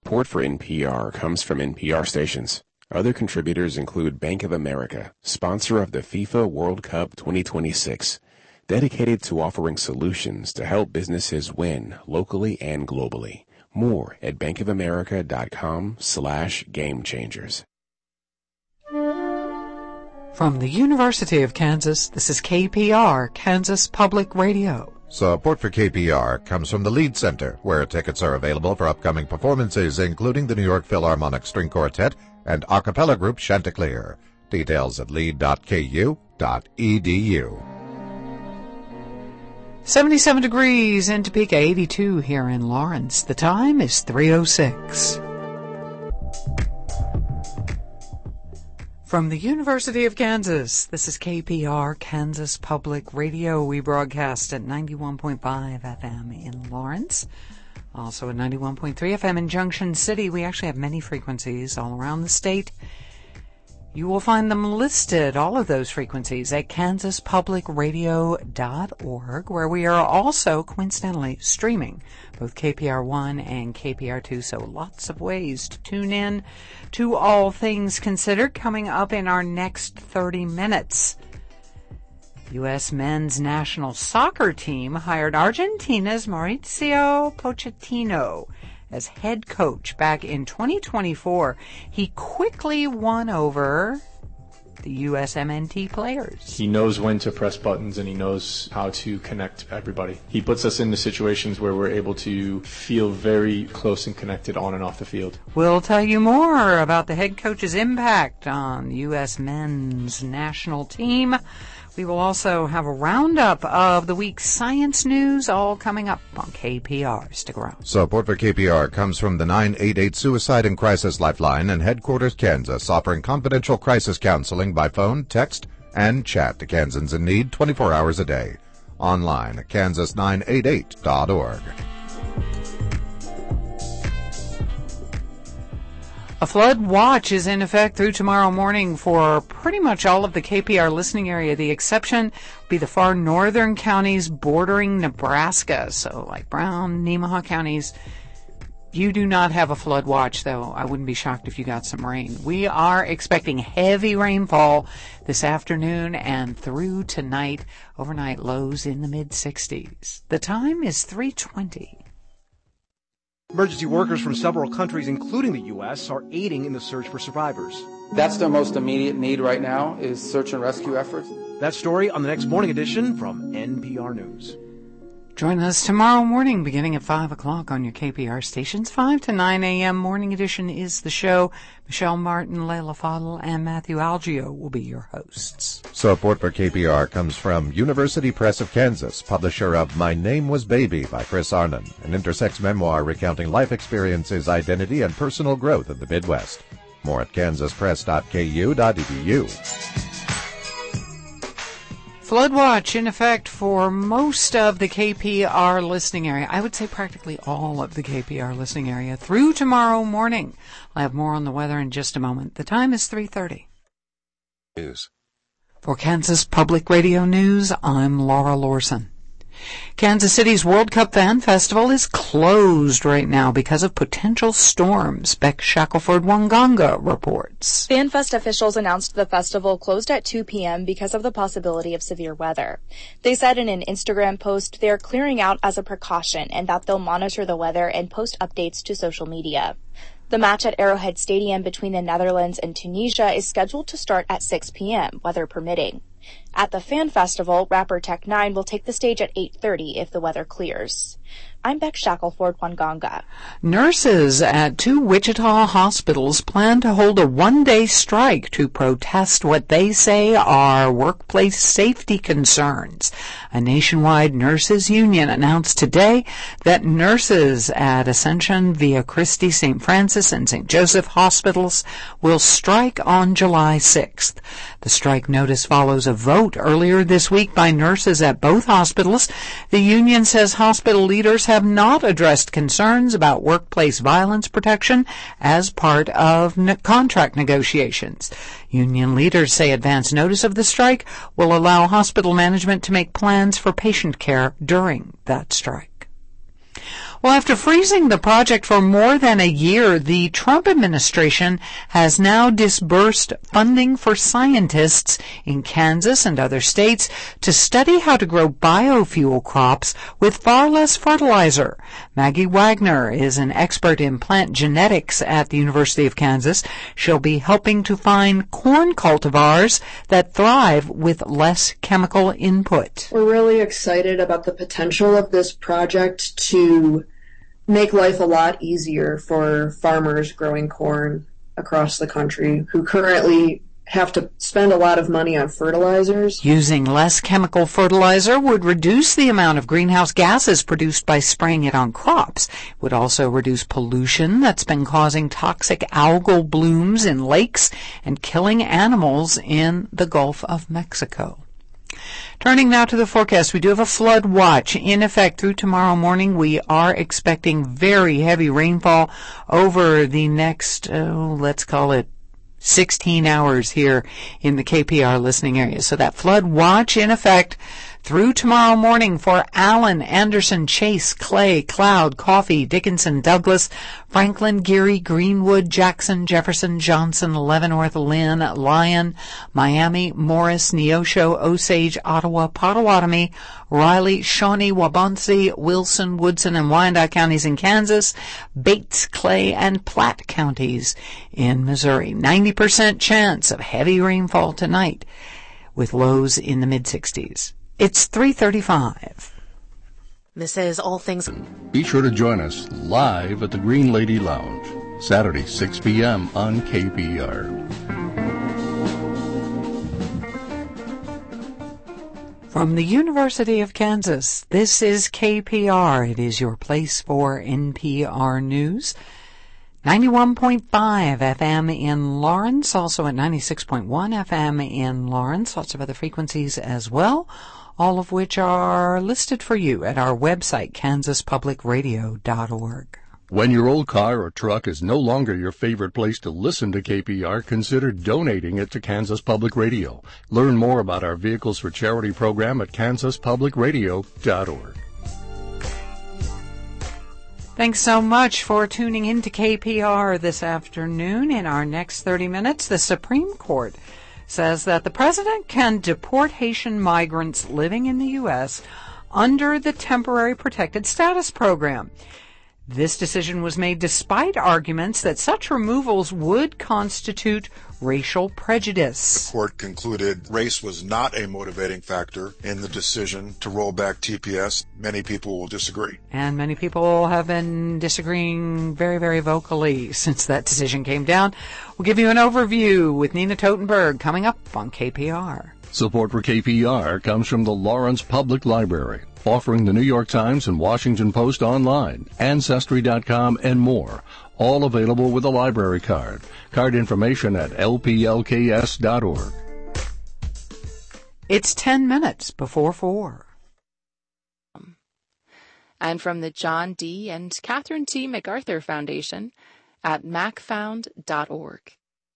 Support for NPR comes from NPR stations. Other contributors include Bank of America, sponsor of the FIFA World Cup 2026, dedicated to offering solutions to help businesses win locally and globally. More at bankofamerica.com/gamechangers. From the University of Kansas, this is KPR, Kansas Public Radio. Support for KPR comes from the Lead Center, where tickets are available for upcoming performances, including the New York Philharmonic String Quartet and a cappella group Chanticleer. Details at lead.ku.edu. 77 degrees in Topeka, 82 here in Lawrence. The time is 3:06. From the University of Kansas, this is KPR, Kansas Public Radio. We broadcast at 91.5 FM in Lawrence, also at 91.3 FM in Junction City. We actually have many frequencies all around the state. You will find them listed, all of those frequencies, at kansaspublicradio.org, where we are also, coincidentally, streaming both KPR1 and KPR2, so lots of ways to tune in to All Things Considered. Coming up in our next 30 minutes, U.S. men's national soccer team hired Argentina's Mauricio Pochettino as head coach back in 2024. He quickly won over the USMNT players. He knows when to press buttons and he knows how to connect everybody. He puts us into situations where we're able to feel very close and connected on and off the field. We'll tell you more about the head coach's impact on the U.S. men's national team. We will also have a roundup of the week's science news, all coming up on KPR. Stick around. Support for KPR comes from the 988 Suicide and Crisis Lifeline in Headquarters, Kansas, offering confidential crisis counseling by phone, text, and chat to Kansans in need 24 hours a day. Online at kansas988.org. A flood watch is in effect through tomorrow morning for pretty much all of the KPR listening area. The exception will be the far northern counties bordering Nebraska. So like Brown, Nemaha counties, you do not have a flood watch, though. I wouldn't be shocked if you got some rain. We are expecting heavy rainfall this afternoon and through tonight. Overnight lows in the mid-60s. The time is 3:20. Emergency workers from several countries, including the U.S., are aiding in the search for survivors. That's their most immediate need right now, is search and rescue efforts. That story on the next morning edition from NPR News. Join us tomorrow morning beginning at 5 o'clock on your KPR stations. 5 to 9 a.m. Morning Edition is the show. Michelle Martin, Layla Fadl, and Matthew Algio will be your hosts. Support for KPR comes from University Press of Kansas, publisher of My Name Was Baby by Chris Arnon, an intersex memoir recounting life experiences, identity, and personal growth in the Midwest. More at kansaspress.ku.edu. Flood watch in effect for most of the KPR listening area. I would say practically all of the KPR listening area through tomorrow morning. I'll have more on the weather in just a moment. The time is 3:30. News. For Kansas Public Radio News, I'm Laura Lorson. Kansas City's World Cup Fan Festival is closed right now because of potential storms. Beck Shackelford-Wanganga reports. FanFest officials announced the festival closed at 2 p.m. because of the possibility of severe weather. They said in an Instagram post they are clearing out as a precaution and that they'll monitor the weather and post updates to social media. The match at Arrowhead Stadium between the Netherlands and Tunisia is scheduled to start at 6 p.m., weather permitting. At the Fan Festival, rapper Tech9 will take the stage at 8:30 if the weather clears. I'm Beck Shackelford-Wanganga. Nurses at 2 Wichita hospitals plan to hold a one-day strike to protest what they say are workplace safety concerns. A nationwide nurses union announced today that nurses at Ascension, Via Christi, St. Francis, and St. Joseph hospitals will strike on July 6th. The strike notice follows a vote earlier this week by nurses at both hospitals. The union says hospital leaders have not addressed concerns about workplace violence protection as part of contract negotiations. Union leaders say advance notice of the strike will allow hospital management to make plans for patient care during that strike. Well, after freezing the project for more than a year, the Trump administration has now disbursed funding for scientists in Kansas and other states to study how to grow biofuel crops with far less fertilizer. Maggie Wagner is an expert in plant genetics at the University of Kansas. She'll be helping to find corn cultivars that thrive with less chemical input. We're really excited about the potential of this project to make life a lot easier for farmers growing corn across the country who currently have to spend a lot of money on fertilizers. Using less chemical fertilizer would reduce the amount of greenhouse gases produced by spraying it on crops. It would also reduce pollution that's been causing toxic algal blooms in lakes and killing animals in the Gulf of Mexico. Turning now to the forecast, we do have a flood watch in effect through tomorrow morning. We are expecting very heavy rainfall over the next, let's call it 16 hours here in the KPR listening area. So that flood watch in effect through tomorrow morning for Allen, Anderson, Chase, Clay, Cloud, Coffee, Dickinson, Douglas, Franklin, Geary, Greenwood, Jackson, Jefferson, Johnson, Leavenworth, Lynn, Lyon, Miami, Morris, Neosho, Osage, Ottawa, Potawatomi, Riley, Shawnee, Waubonsee, Wilson, Woodson, and Wyandotte counties in Kansas, Bates, Clay, and Platte counties in Missouri. 90% chance of heavy rainfall tonight with lows in the mid-60s. It's 3:35. This is All Things. Be sure to join us live at the Green Lady Lounge, Saturday, 6 p.m. on KPR. From the University of Kansas, this is KPR. It is your place for NPR News. 91.5 FM in Lawrence, also at 96.1 FM in Lawrence. Lots of other frequencies as well, all of which are listed for you at our website, kansaspublicradio.org. When your old car or truck is no longer your favorite place to listen to KPR, consider donating it to Kansas Public Radio. Learn more about our Vehicles for Charity program at kansaspublicradio.org. Thanks so much for tuning in to KPR this afternoon. In our next 30 minutes, the Supreme Court says that the president can deport Haitian migrants living in the U.S. under the Temporary Protected Status Program. This decision was made despite arguments that such removals would constitute racial prejudice. The court concluded race was not a motivating factor in the decision to roll back TPS. Many people will disagree. And many people have been disagreeing very, very vocally since that decision came down. We'll give you an overview with Nina Totenberg coming up on KPR. Support for KPR comes from the Lawrence Public Library, offering the New York Times and Washington Post online, Ancestry.com, and more. All available with a library card. Card information at lplks.org. It's 10 minutes before 4. And from the John D. and Catherine T. MacArthur Foundation at macfound.org.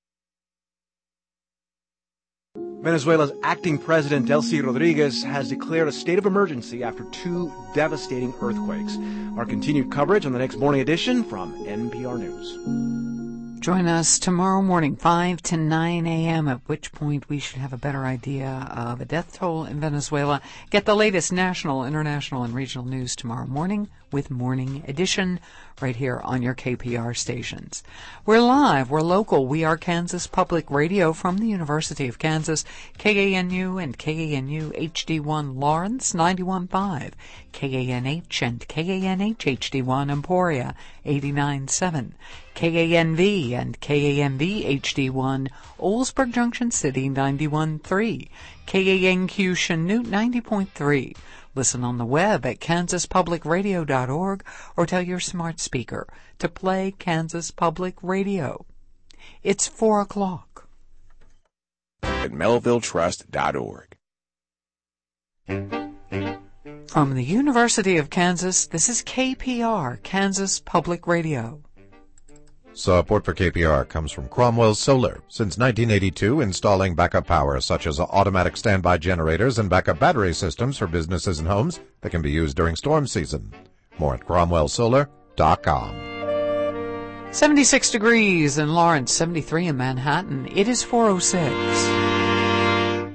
Venezuela's acting president, Delcy Rodriguez, has declared a state of emergency after 2 devastating earthquakes. Our continued coverage on the next morning edition from NPR News. Join us tomorrow morning, 5 to 9 a.m., at which point we should have a better idea of a death toll in Venezuela. Get the latest national, international, and regional news tomorrow morning with Morning Edition right here on your KPR stations. We're live, we're local, we are Kansas Public Radio from the University of Kansas, KANU and KANU HD1 Lawrence 91.5, KANH and KANH HD1 Emporia 89.7, KANV and KANV HD1 Oldsburg Junction City 91.3, KANQ Chanute 90.3. Listen on the web at kansaspublicradio.org or tell your smart speaker to play Kansas Public Radio. It's 4 o'clock. At melvilletrust.org. From the University of Kansas, this is KPR, Kansas Public Radio. Support for KPR comes from Cromwell Solar. Since 1982, installing backup power such as automatic standby generators and backup battery systems for businesses and homes that can be used during storm season. More at cromwellsolar.com. 76 degrees in Lawrence, 73 in Manhattan. It is 4:06.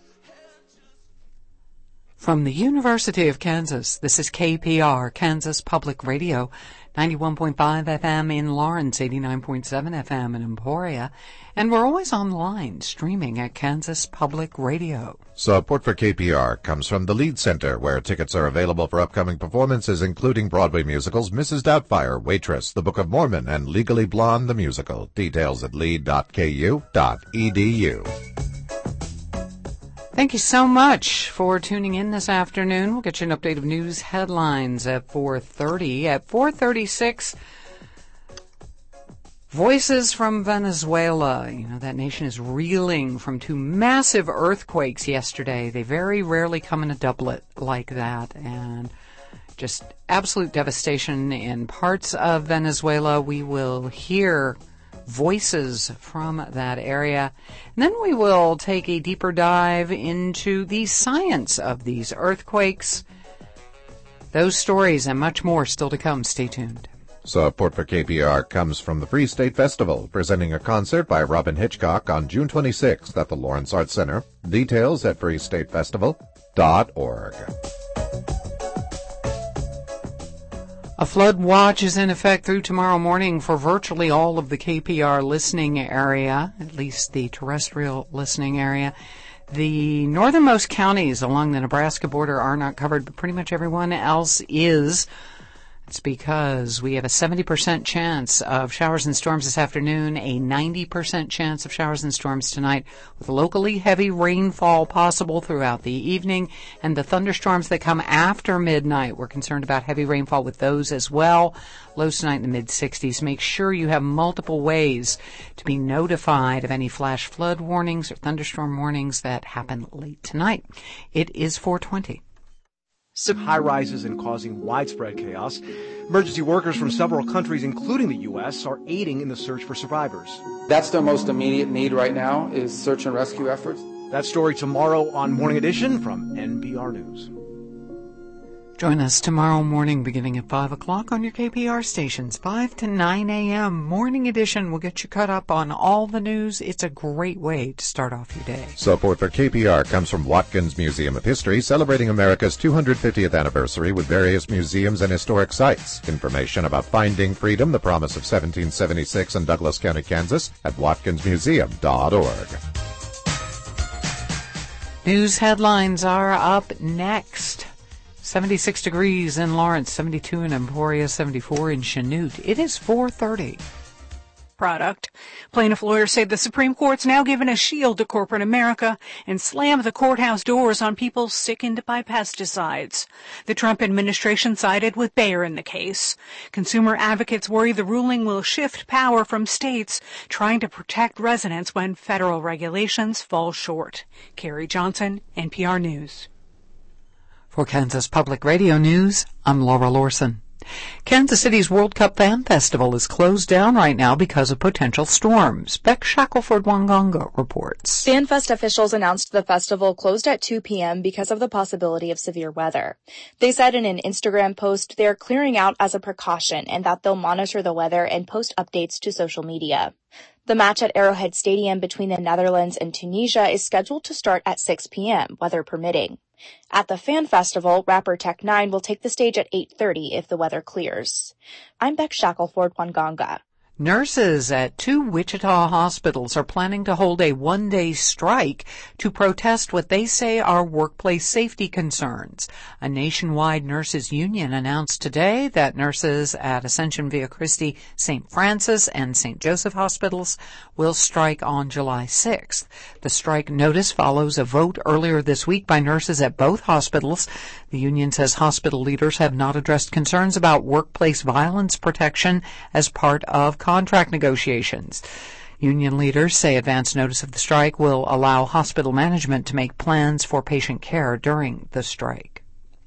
From the University of Kansas, this is KPR, Kansas Public Radio, 91.5 FM in Lawrence, 89.7 FM in Emporia, and we're always online streaming at Kansas Public Radio. Support for KPR comes from the Lead Center, where tickets are available for upcoming performances including Broadway musicals Mrs. Doubtfire, Waitress, The Book of Mormon, and Legally Blonde the Musical. Details at lead.ku.edu. Thank you so much for tuning in this afternoon. We'll get you an update of news headlines at 4:30. At 4:36, voices from Venezuela. You know, that nation is reeling from two massive earthquakes yesterday. They very rarely come in a doublet like that, and just absolute devastation in parts of Venezuela. We will hear voices from that area. And then we will take a deeper dive into the science of these earthquakes. Those stories and much more still to come. Stay tuned. Support for KPR comes from the Free State Festival, presenting a concert by Robin Hitchcock on June 26th at the Lawrence Arts Center. Details at freestatefestival.org. A flood watch is in effect through tomorrow morning for virtually all of the KPR listening area, at least the terrestrial listening area. The northernmost counties along the Nebraska border are not covered, but pretty much everyone else is. It's because we have a 70% chance of showers and storms this afternoon, a 90% chance of showers and storms tonight, with locally heavy rainfall possible throughout the evening. And the thunderstorms that come after midnight, we're concerned about heavy rainfall with those as well. Lows tonight in the mid-60s. Make sure you have multiple ways to be notified of any flash flood warnings or thunderstorm warnings that happen late tonight. It is 4:20. High rises and causing widespread chaos. Emergency workers from several countries, including the U.S., are aiding in the search for survivors. That's their most immediate need right now, is search and rescue efforts. That story tomorrow on Morning Edition from NPR News. Join us tomorrow morning beginning at 5 o'clock on your KPR stations, 5 to 9 a.m. Morning Edition will get you caught up on all the news. It's a great way to start off your day. Support for KPR comes from Watkins Museum of History, celebrating America's 250th anniversary with various museums and historic sites. Information about Finding Freedom, the Promise of 1776 in Douglas County, Kansas at watkinsmuseum.org. News headlines are up next. 76 degrees in Lawrence, 72 in Emporia, 74 in Chanute. It is 4:30. Product. Plaintiff lawyers say the Supreme Court's now given a shield to corporate America and slammed the courthouse doors on people sickened by pesticides. The Trump administration sided with Bayer in the case. Consumer advocates worry the ruling will shift power from states trying to protect residents when federal regulations fall short. Carrie Johnson, NPR News. For Kansas Public Radio News, I'm Laura Lorson. Kansas City's World Cup Fan Festival is closed down right now because of potential storms. Beck Shackelford-Wangonga reports. FanFest officials announced the festival closed at 2 p.m. because of the possibility of severe weather. They said in an Instagram post they're clearing out as a precaution and that they'll monitor the weather and post updates to social media. The match at Arrowhead Stadium between the Netherlands and Tunisia is scheduled to start at 6 p.m., weather permitting. At the Fan Festival, rapper Tech9 will take the stage at 8:30 if the weather clears. I'm Beck Shackelford-Wangonga. Nurses at 2 Wichita hospitals are planning to hold a one-day strike to protest what they say are workplace safety concerns. A nationwide nurses union announced today that nurses at Ascension Via Christi, St. Francis, and St. Joseph hospitals will strike on July 6th. The strike notice follows a vote earlier this week by nurses at both hospitals. The union says hospital leaders have not addressed concerns about workplace violence protection as part of contract negotiations. Union leaders say advance notice of the strike will allow hospital management to make plans for patient care during the strike.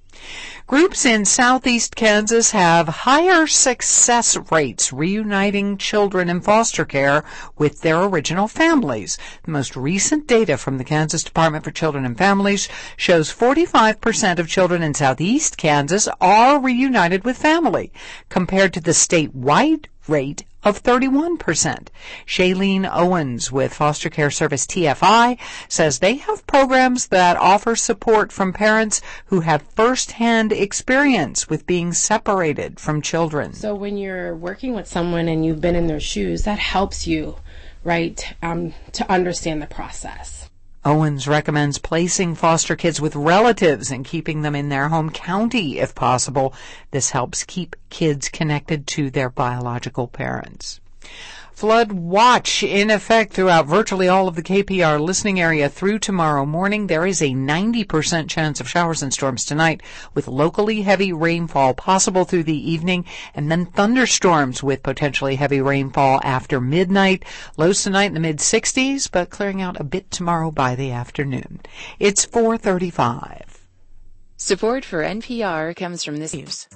Groups in southeast Kansas have higher success rates reuniting children in foster care with their original families. The most recent data from the Kansas Department for Children and Families shows 45% of children in southeast Kansas are reunited with family, compared to the statewide rate of 31%. Shailene Owens with Foster Care Service TFI says they have programs that offer support from parents who have firsthand experience with being separated from children. So when you're working with someone and you've been in their shoes, that helps you, right, to understand the process. Owens recommends placing foster kids with relatives and keeping them in their home county if possible. This helps keep kids connected to their biological parents. Flood watch in effect throughout virtually all of the KPR listening area through tomorrow morning. There is a 90% chance of showers and storms tonight, with locally heavy rainfall possible through the evening, and then thunderstorms with potentially heavy rainfall after midnight. Lows tonight in the mid-60s, but clearing out a bit tomorrow by the afternoon. It's 4:35. Support for NPR comes from this news.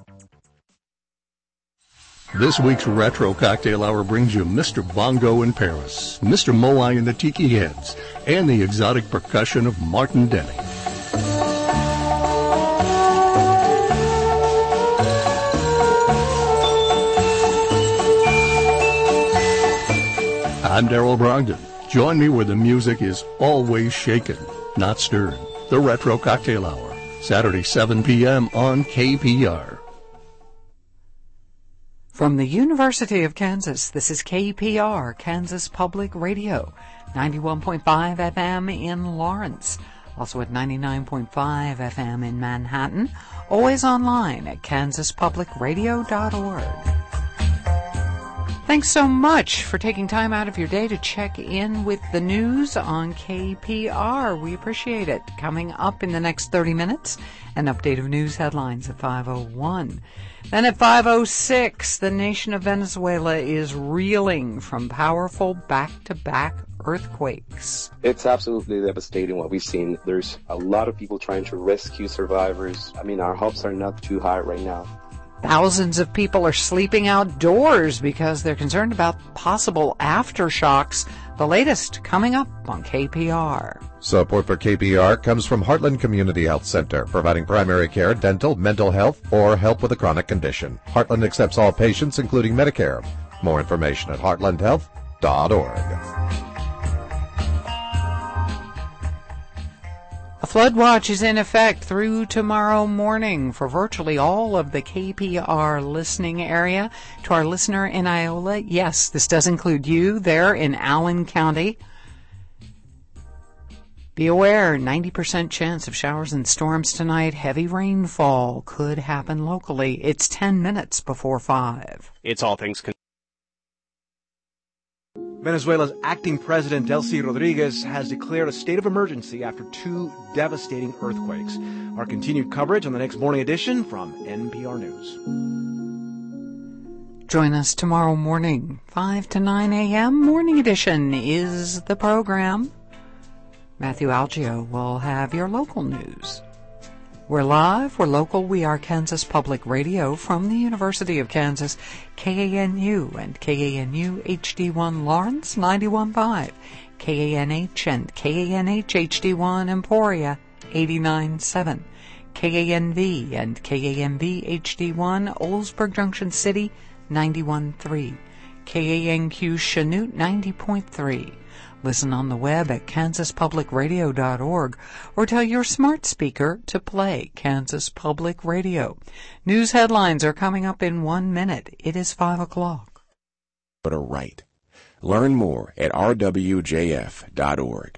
This week's Retro Cocktail Hour brings you Mr. Bongo in Paris, Mr. Moai and the Tiki Heads, and the exotic percussion of Martin Denny. I'm Darrell Brogdon. Join me where the music is always shaken, not stirred. The Retro Cocktail Hour, Saturday 7 p.m. on KPR. From the University of Kansas, this is KPR, Kansas Public Radio, 91.5 FM in Lawrence, also at 99.5 FM in Manhattan, always online at kansaspublicradio.org. Thanks so much for taking time out of your day to check in with the news on KPR. We appreciate it. Coming up in the next 30 minutes, an update of news headlines at 5:01. Then at 5:06, the nation of Venezuela is reeling from powerful back-to-back earthquakes. It's absolutely devastating what we've seen. There's a lot of people trying to rescue survivors. I mean, our hopes are not too high right now. Thousands of people are sleeping outdoors because they're concerned about possible aftershocks. The latest coming up on KPR. Support for KPR comes from Heartland Community Health Center, providing primary care, dental, mental health, or help with a chronic condition. Heartland accepts all patients, including Medicare. More information at heartlandhealth.org. A flood watch is in effect through tomorrow morning for virtually all of the KPR listening area. To our listener in Iola, yes, this does include you there in Allen County. Be aware, 90% chance of showers and storms tonight. Heavy rainfall could happen locally. It's 10 minutes before 5. It's All Things Venezuela's acting president, Delcy Rodriguez, has declared a state of emergency after 2 devastating earthquakes. Our continued coverage on the next morning edition from NPR News. Join us tomorrow morning, 5 to 9 a.m. Morning edition is the program. Matthew Algio will have your local news. We're live, we're local, we are Kansas Public Radio from the University of Kansas, KANU and KANU HD1 Lawrence 91.5, KANH and KANH HD1 Emporia 89.7, KANV and KANV HD1 Oldsburg Junction City 91.3, KANQ Chanute 90.3. Listen on the web at kansaspublicradio.org or tell your smart speaker to play Kansas Public Radio. News headlines are coming up in 1 minute. It is 5 o'clock. But are right. Learn more at rwjf.org.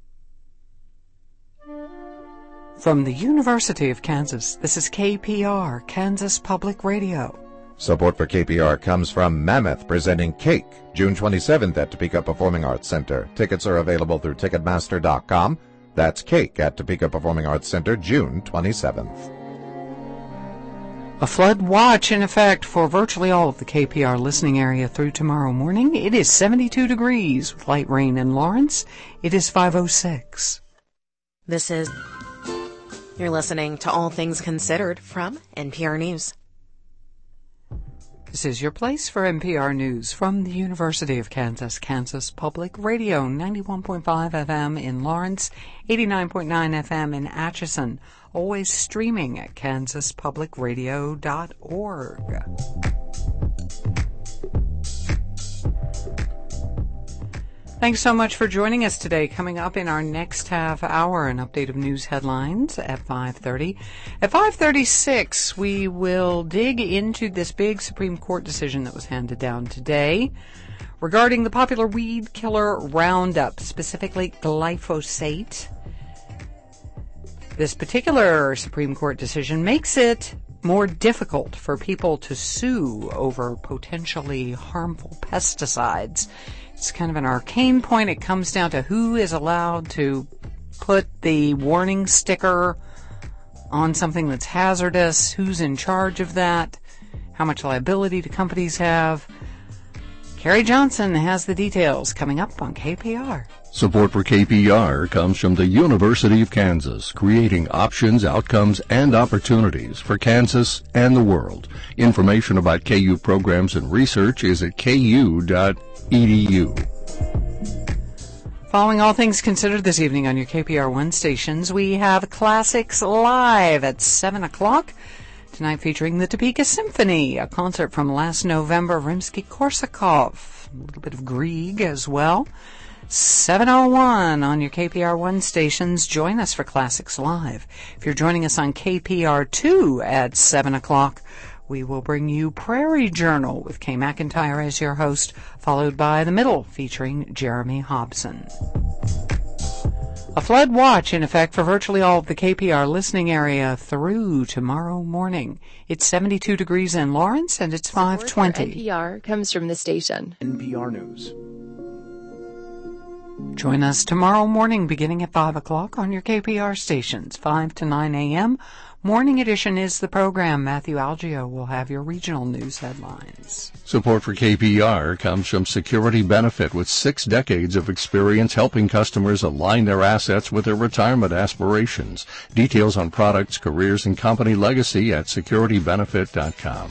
From the University of Kansas, this is KPR, Kansas Public Radio. Support for KPR comes from Mammoth presenting Cake, June 27th at Topeka Performing Arts Center. Tickets are available through Ticketmaster.com. That's Cake at Topeka Performing Arts Center, June 27th. A flood watch in effect for virtually all of the KPR listening area through tomorrow morning. It is 72 degrees with light rain in Lawrence. It is 5:06. This is You're listening to All Things Considered from NPR News. This is your place for NPR News from the University of Kansas, Kansas Public Radio, 91.5 FM in Lawrence, 89.9 FM in Atchison, always streaming at kansaspublicradio.org. Thanks so much for joining us today. Coming up in our next half hour, an update of news headlines at 5:30. At 5:36, we will dig into this big Supreme Court decision that was handed down today regarding the popular weed killer Roundup, specifically glyphosate. This particular Supreme Court decision makes it more difficult for people to sue over potentially harmful pesticides. It's kind of an arcane point. It comes down to who is allowed to put the warning sticker on something that's hazardous, who's in charge of that, how much liability do companies have. Carrie Johnson has the details coming up on KPR. Support for KPR comes from the University of Kansas, creating options, outcomes, and opportunities for Kansas and the world. Information about KU programs and research is at ku.edu. Following All Things Considered this evening on your KPR1 stations, we have Classics Live at 7 o'clock. Tonight featuring the Topeka Symphony, a concert from last November, Rimsky-Korsakov, a little bit of Grieg as well. 7:01 on your KPR1 stations. Join us for Classics Live. If you're joining us on KPR2 at 7 o'clock, we will bring you Prairie Journal with Kay McIntyre as your host, followed by The Middle featuring Jeremy Hobson. A flood watch in effect for virtually all of the KPR listening area through tomorrow morning. It's 72 degrees in Lawrence and it's 5:20. NPR comes from the station. NPR News. Join us tomorrow morning beginning at 5 o'clock on your KPR stations, 5 to 9 a.m. Morning edition is the program. Matthew Algio will have your regional news headlines. Support for KPR comes from Security Benefit, with 6 decades of experience helping customers align their assets with their retirement aspirations. Details on products, careers, and company legacy at securitybenefit.com.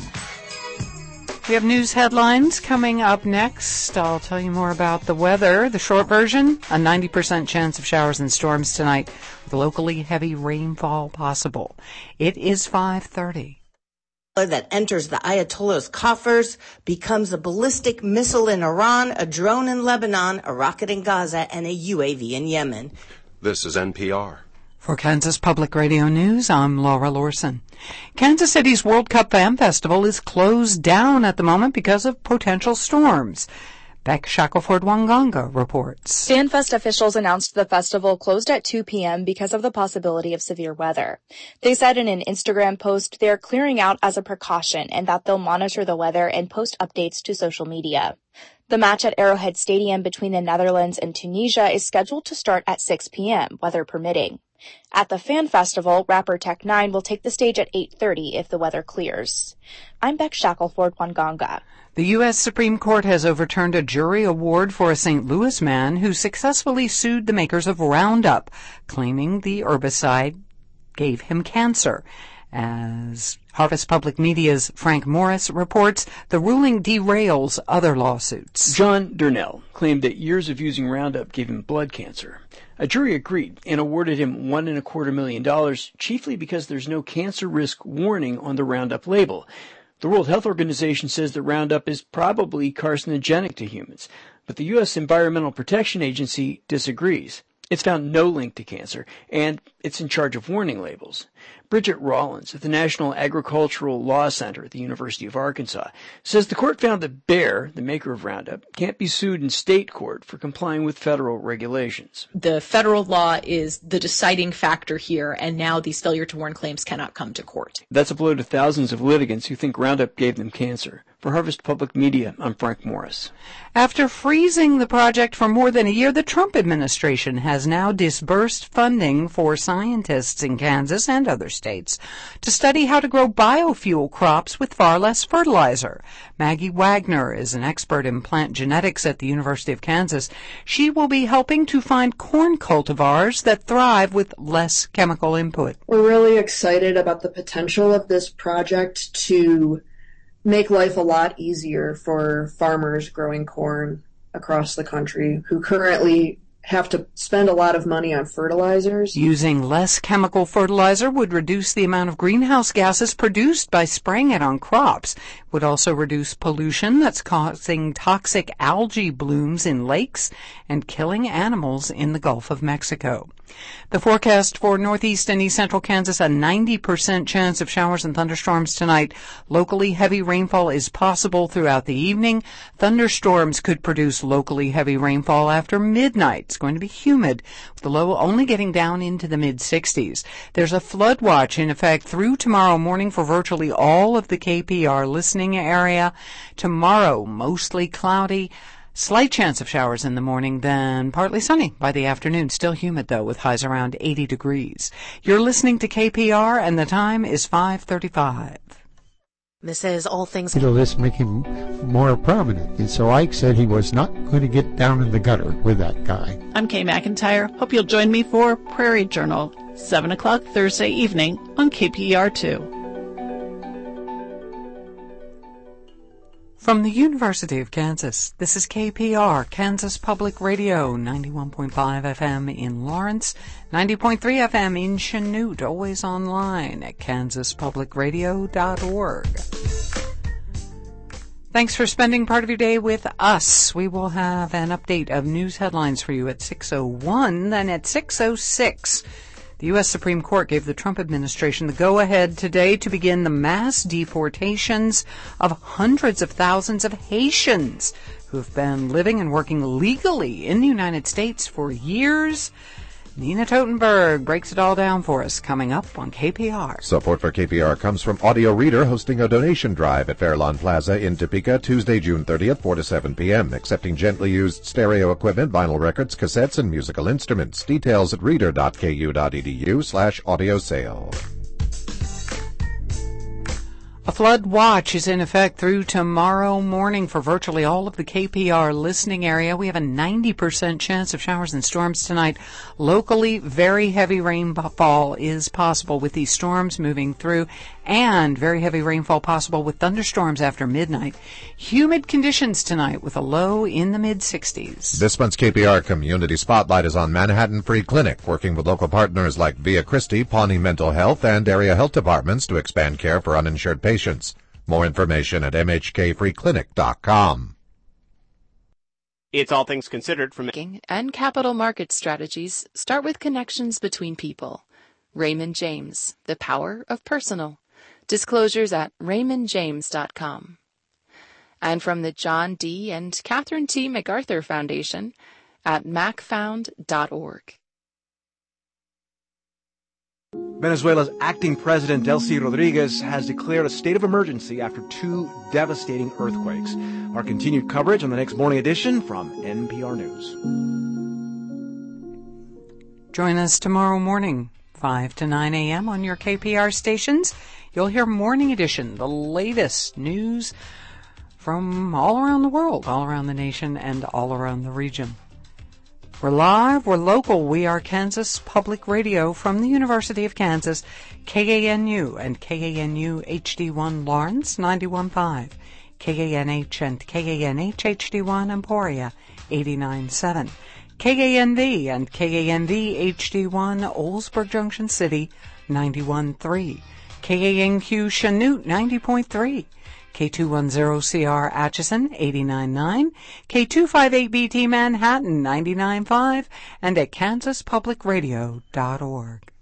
We have news headlines coming up next. I'll tell you more about the weather. The short version, a 90% chance of showers and storms tonight with locally heavy rainfall possible. It is 5:30. That enters the Ayatollah's coffers becomes a ballistic missile in Iran, a drone in Lebanon, a rocket in Gaza, and a UAV in Yemen. This is NPR. For Kansas Public Radio News, I'm Laura Lorson. Kansas City's World Cup Fan Festival is closed down at the moment because of potential storms. Beck Shackelford-Wanganga reports. FanFest officials announced the festival closed at 2 p.m. because of the possibility of severe weather. They said in an Instagram post they're clearing out as a precaution and that they'll monitor the weather and post updates to social media. The match at Arrowhead Stadium between the Netherlands and Tunisia is scheduled to start at 6 p.m., weather permitting. At the Fan Festival, rapper Tech-9 will take the stage at 8:30 if the weather clears. I'm Beck Shackelford-Wanganga. The U.S. Supreme Court has overturned a jury award for a St. Louis man who successfully sued the makers of Roundup, claiming the herbicide gave him cancer. As Harvest Public Media's Frank Morris reports, the ruling derails other lawsuits. John Durnell claimed that years of using Roundup gave him blood cancer. A jury agreed and awarded him $1.25 million, chiefly because there's no cancer risk warning on the Roundup label. The World Health Organization says that Roundup is probably carcinogenic to humans, but the U.S. Environmental Protection Agency disagrees. It's found no link to cancer, and it's in charge of warning labels. Bridget Rollins at the National Agricultural Law Center at the University of Arkansas says the court found that Bayer, the maker of Roundup, can't be sued in state court for complying with federal regulations. The federal law is the deciding factor here, and now these failure to warn claims cannot come to court. That's a blow to thousands of litigants who think Roundup gave them cancer. For Harvest Public Media, I'm Frank Morris. After freezing the project for more than a year, the Trump administration has now disbursed funding for scientists in Kansas and other states States to study how to grow biofuel crops with far less fertilizer. Maggie Wagner is an expert in plant genetics at the University of Kansas. She will be helping to find corn cultivars that thrive with less chemical input. We're really excited about the potential of this project to make life a lot easier for farmers growing corn across the country who currently have to spend a lot of money on fertilizers. Using less chemical fertilizer would reduce the amount of greenhouse gases produced by spraying it on crops. It would also reduce pollution that's causing toxic algae blooms in lakes and killing animals in the Gulf of Mexico. The forecast for northeast and east central Kansas, a 90% chance of showers and thunderstorms tonight. Locally heavy rainfall is possible throughout the evening. Thunderstorms could produce locally heavy rainfall after midnight. It's going to be humid, with the low only getting down into the mid-60s. There's a flood watch in effect through tomorrow morning for virtually all of the KPR listening area. Tomorrow, mostly cloudy. Slight chance of showers in the morning, then partly sunny by the afternoon. Still humid, though, with highs around 80 degrees. You're listening to KPR, and the time is 5:35. This is All Things. Let's make him more prominent. And so Ike said he was not going to get down in the gutter with that guy. I'm Kay McIntyre. Hope you'll join me for Prairie Journal, 7 o'clock Thursday evening on KPR2. From the University of Kansas, this is KPR, Kansas Public Radio, 91.5 FM in Lawrence, 90.3 FM in Chanute, always online at kansaspublicradio.org. Thanks for spending part of your day with us. We will have an update of news headlines for you at 6:01, then at 6:06. The U.S. Supreme Court gave the Trump administration the go-ahead today to begin the mass deportations of hundreds of thousands of Haitians who have been living and working legally in the United States for years. Nina Totenberg breaks it all down for us coming up on KPR. Support for KPR comes from Audio Reader, hosting a donation drive at Fairlawn Plaza in Topeka, Tuesday, June 30th, 4 to 7 p.m., accepting gently used stereo equipment, vinyl records, cassettes, and musical instruments. Details at reader.ku.edu/audio sale. A flood watch is in effect through tomorrow morning for virtually all of the KPR listening area. We have a 90% chance of showers and storms tonight. Locally, very heavy rainfall is possible with these storms moving through, and very heavy rainfall possible with thunderstorms after midnight. Humid conditions tonight with a low in the mid-60s. This month's KPR Community Spotlight is on Manhattan Free Clinic, working with local partners like Via Christi, Pawnee Mental Health, and area health departments to expand care for uninsured patients. More information at mhkfreeclinic.com. It's All Things Considered from and capital market strategies start with connections between people. Raymond James, the power of personal. Disclosures at raymondjames.com. And from the John D. and Catherine T. MacArthur Foundation at macfound.org. Venezuela's acting president, Delcy Rodriguez, has declared a state of emergency after two devastating earthquakes. Our continued coverage on the next morning edition from NPR News. Join us tomorrow morning, 5 to 9 a.m. on your KPR stations. You'll hear Morning Edition, the latest news from all around the world, all around the nation, and all around the region. We're live, we're local, we are Kansas Public Radio from the University of Kansas, KANU and KANU HD1 Lawrence 91.5, KANH and KANH HD1 Emporia 89.7, KANV and KANV HD1 Oldsburg Junction City 91.3, KANQ Chanute 90.3, K210CR Atchison 89.9, K258BT Manhattan 99.5, and at kansaspublicradio.org.